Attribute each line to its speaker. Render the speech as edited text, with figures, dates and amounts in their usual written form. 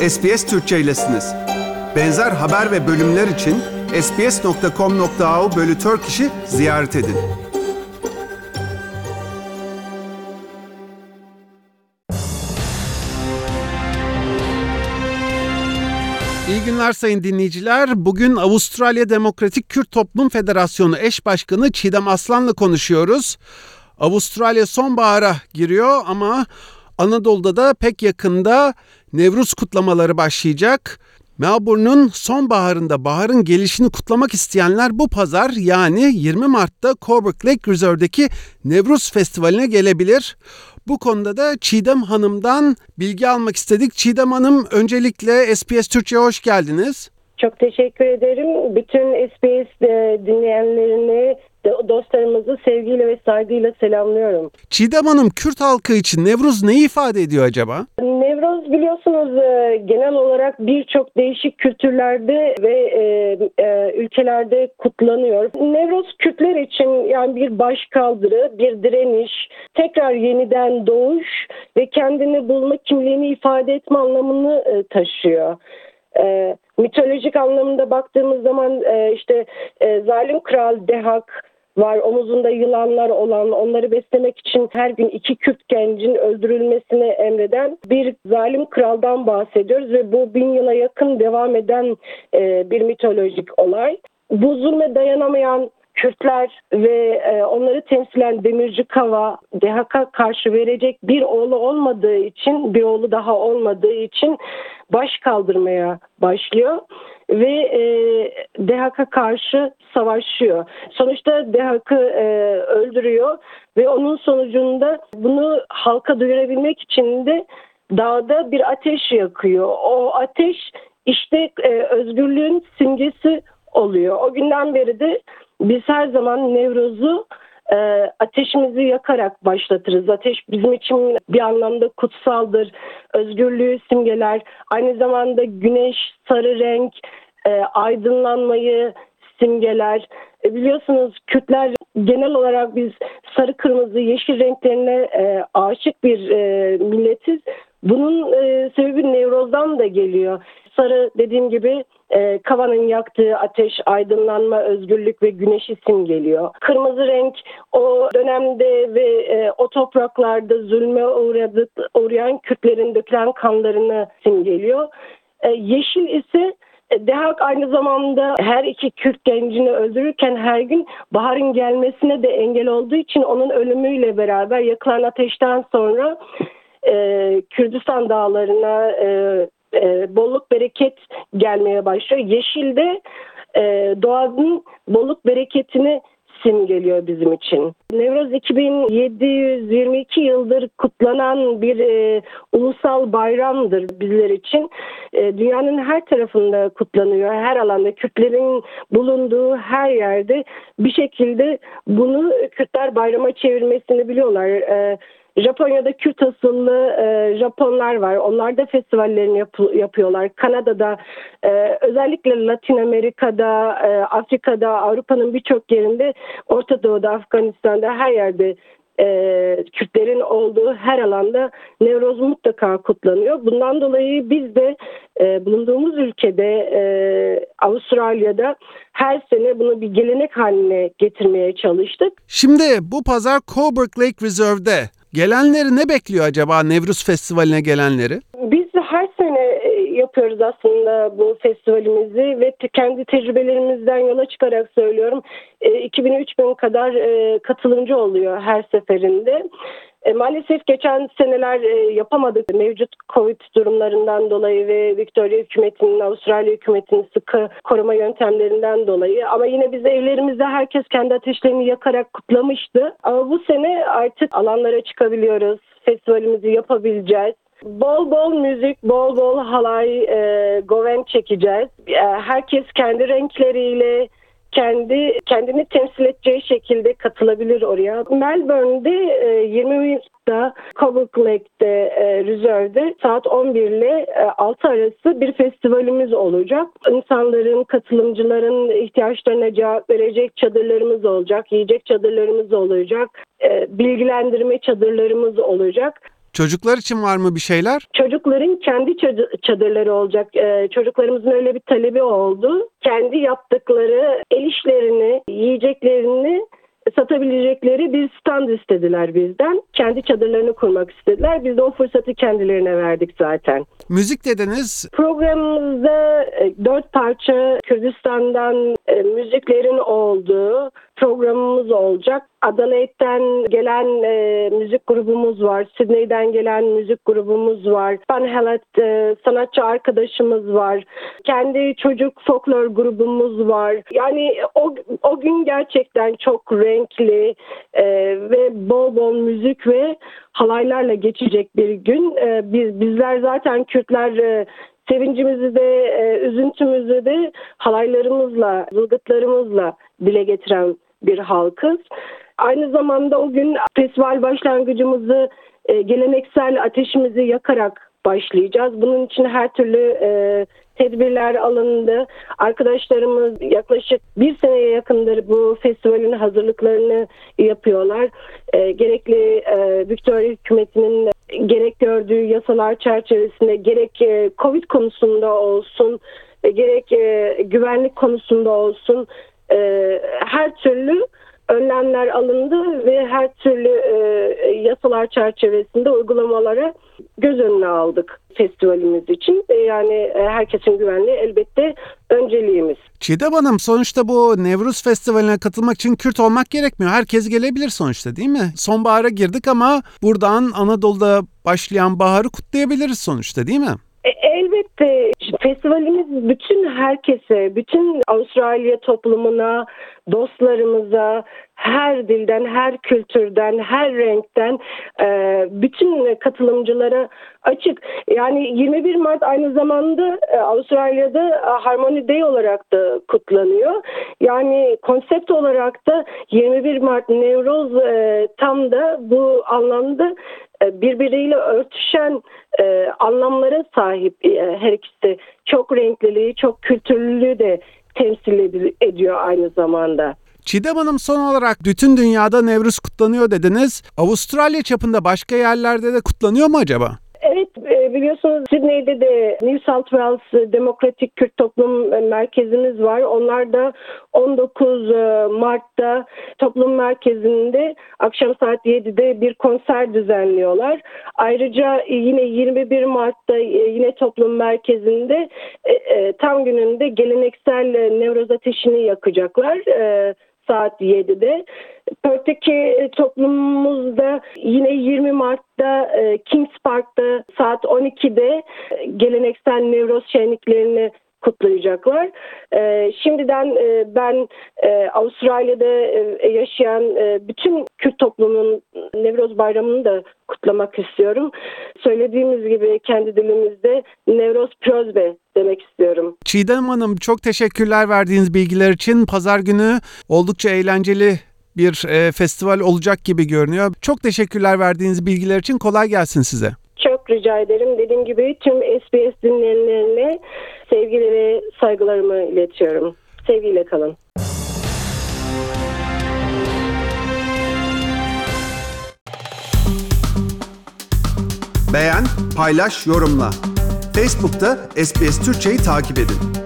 Speaker 1: SBS Türkçe'ylesiniz. Benzer haber ve bölümler için sbs.com.au/Turkish'i ziyaret edin. İyi günler sayın dinleyiciler. Bugün Avustralya Demokratik Kürt Toplum Federasyonu eş başkanı Çiğdem Aslan'la konuşuyoruz. Avustralya sonbahara giriyor ama Anadolu'da da pek yakında Nevruz kutlamaları başlayacak. Melbourne'un sonbaharında baharın gelişini kutlamak isteyenler bu pazar yani 20 Mart'ta Coburg Lake Reserve'deki Nevruz Festivali'ne gelebilir. Bu konuda da Çiğdem Hanım'dan bilgi almak istedik. Çiğdem Hanım, öncelikle SBS Türkçe'ye hoş geldiniz.
Speaker 2: Çok teşekkür ederim. Bütün SBS dinleyenlerini, dostlarımızı sevgiyle ve saygıyla selamlıyorum.
Speaker 1: Çiğdem Hanım, Kürt halkı için Nevruz neyi ifade ediyor acaba?
Speaker 2: Nevruz biliyorsunuz genel olarak birçok değişik kültürlerde ve ülkelerde kutlanıyor. Nevruz Kürtler için yani bir başkaldırı, bir direniş, tekrar yeniden doğuş ve kendini bulma, kimliğini ifade etme anlamını taşıyor. Mitolojik anlamında baktığımız zaman zalim kral Dehak var, omuzunda yılanlar olan, onları beslemek için her gün 2 Kürt gencin öldürülmesini emreden bir zalim kraldan bahsediyoruz ve bu 1000 yıla yakın devam eden bir mitolojik olay. Bu zulme dayanamayan Kürtler ve onları temsilen Demirci Kava, Dehak'a karşı verecek bir oğlu daha olmadığı için baş kaldırmaya başlıyor ve Dehak'a karşı savaşıyor. Sonuçta Dehak'ı öldürüyor ve onun sonucunda bunu halka duyurabilmek için de dağda bir ateş yakıyor. O ateş işte özgürlüğün simgesi oluyor. O günden beri de biz her zaman Nevruz'u ateşimizi yakarak başlatırız. Ateş bizim için bir anlamda kutsaldır. Özgürlüğü simgeler. Aynı zamanda güneş, sarı renk, aydınlanmayı simgeler. Biliyorsunuz Kürtler genel olarak biz sarı, kırmızı, yeşil renklerine aşık bir milletiz. Bunun sebebi Nevruz'dan da geliyor. Sarı, dediğim gibi, Kava'nın yaktığı ateş, aydınlanma, özgürlük ve güneşi simgeliyor. Kırmızı renk o dönemde ve o topraklarda zulme uğrayan Kürtlerin dökülen kanlarını simgeliyor. Yeşil ise Dehak aynı zamanda her 2 Kürt gencini öldürürken her gün baharın gelmesine de engel olduğu için onun ölümüyle beraber yakılan ateşten sonra Kürdistan dağlarına bolluk bereket gelmeye başlıyor. Yeşil de doğanın bolluk bereketini simgeliyor bizim için. Nevruz 2722 yıldır kutlanan bir ulusal bayramdır bizler için. Dünyanın her tarafında kutlanıyor. Her alanda Kürtlerin bulunduğu her yerde bir şekilde bunu Kürtler bayrama çevirmesini biliyorlar. Japonya'da Kürt asıllı Japonlar var. Onlar da festivallerini yapıyorlar. Kanada'da, özellikle Latin Amerika'da, Afrika'da, Avrupa'nın birçok yerinde, Orta Doğu'da, Afganistan'da her yerde Kürtlerin olduğu her alanda Nevruz mutlaka kutlanıyor. Bundan dolayı biz de bulunduğumuz ülkede Avustralya'da her sene bunu bir gelenek haline getirmeye çalıştık.
Speaker 1: Şimdi bu pazar Coburg Lake Reserve'de gelenleri ne bekliyor acaba, Nevruz Festivali'ne gelenleri?
Speaker 2: Biz her sene yapıyoruz aslında bu festivalimizi ve kendi tecrübelerimizden yola çıkarak söylüyorum. 2000-3000 kadar katılımcı oluyor her seferinde. Maalesef geçen seneler yapamadık. Mevcut Covid durumlarından dolayı ve Victoria hükümetinin, Avustralya hükümetinin sıkı koruma yöntemlerinden dolayı. Ama yine biz evlerimizde herkes kendi ateşlerini yakarak kutlamıştı. Ama bu sene artık alanlara çıkabiliyoruz. Festivalimizi yapabileceğiz. Bol bol müzik, bol bol halay, goven çekeceğiz. Herkes kendi renkleriyle, kendini temsil edeceği şekilde katılabilir oraya. Melbourne'de 20 Mart'ta Coburg Lake'de Reserve'de saat 11 ile 6 arası bir festivalimiz olacak. İnsanların, katılımcıların ihtiyaçlarına cevap verecek çadırlarımız olacak, yiyecek çadırlarımız olacak, bilgilendirme çadırlarımız olacak.
Speaker 1: Çocuklar için var mı bir şeyler?
Speaker 2: Çocukların kendi çadırları olacak. Çocuklarımızın öyle bir talebi oldu. Kendi yaptıkları el işlerini, yiyeceklerini satabilecekleri bir stand istediler bizden. Kendi çadırlarını kurmak istediler. Biz de o fırsatı kendilerine verdik zaten.
Speaker 1: Müzik dediniz.
Speaker 2: Programımızda 4 parça Kürdistan'dan müziklerin olduğu programımız olacak. Adana'dan gelen müzik grubumuz var. Sydney'den gelen müzik grubumuz var. Panhelat sanatçı arkadaşımız var. Kendi çocuk folklor grubumuz var. Yani o gün gerçekten çok renkli ve bol bol müzik ve halaylarla geçecek bir gün. Bizler zaten Kürtler sevincimizi de üzüntümüzü de halaylarımızla, zılgıtlarımızla dile getiren bir halkız. Aynı zamanda o gün festival başlangıcımızı geleneksel ateşimizi yakarak başlayacağız. Bunun için her türlü tedbirler alındı. Arkadaşlarımız yaklaşık bir seneye yakındır bu festivalin hazırlıklarını yapıyorlar. Gerekli Victoria hükümetinin gerek gördüğü yasalar çerçevesinde gerek Covid konusunda olsun, gerek güvenlik konusunda olsun her türlü önlemler alındı ve her türlü yasalar çerçevesinde uygulamalara göz önüne aldık festivalimiz için. Yani herkesin güvenliği elbette önceliğimiz.
Speaker 1: Çiğdem Hanım, sonuçta bu Nevruz Festivali'ne katılmak için Kürt olmak gerekmiyor. Herkes gelebilir sonuçta, değil mi? Sonbahara girdik ama buradan Anadolu'da başlayan baharı kutlayabiliriz sonuçta, değil mi?
Speaker 2: Elbette festivalimiz bütün herkese, bütün Avustralya toplumuna, dostlarımıza, her dilden, her kültürden, her renkten bütün katılımcılara açık. Yani 21 Mart aynı zamanda Avustralya'da Harmony Day olarak da kutlanıyor. Yani konsept olarak da 21 Mart Nevroz tam da bu anlamda birbiriyle örtüşen anlamlara sahip her ikisi. Çok renkliliği, çok kültürlülüğü de temsil ediyor aynı zamanda.
Speaker 1: Çiğdem Hanım, son olarak bütün dünyada Nevruz kutlanıyor dediniz. Avustralya çapında başka yerlerde de kutlanıyor mu acaba?
Speaker 2: Evet, biliyorsunuz Sydney'de de New South Wales Demokratik Kürt Toplum Merkezimiz var. Onlar da 19 Mart'ta toplum merkezinde akşam saat 7'de bir konser düzenliyorlar. Ayrıca yine 21 Mart'ta yine toplum merkezinde tam gününde geleneksel Nevroz ateşini yakacaklar. Saat 7'de. Perth'teki toplumumuzda yine 20 Mart'ta Kings Park'ta saat 12'de geleneksel Nevroz şenliklerini kutlayacaklar. Şimdiden ben Avustralya'da yaşayan bütün Kürt toplumunun Nevroz Bayramı'nı da kutlamak istiyorum. Söylediğimiz gibi kendi dilimizde Nevroz Prozbe demek istiyorum.
Speaker 1: Çiğdem Hanım, çok teşekkürler verdiğiniz bilgiler için. Pazar günü oldukça eğlenceli bir festival olacak gibi görünüyor. Çok teşekkürler verdiğiniz bilgiler için. Kolay gelsin size.
Speaker 2: Çok rica ederim. Dediğim gibi tüm SBS dinleyenlerine sevgi ve saygılarımı iletiyorum. Sevgiyle kalın.
Speaker 3: Beğen, paylaş, yorumla. Facebook'ta SBS Türkçe'yi takip edin.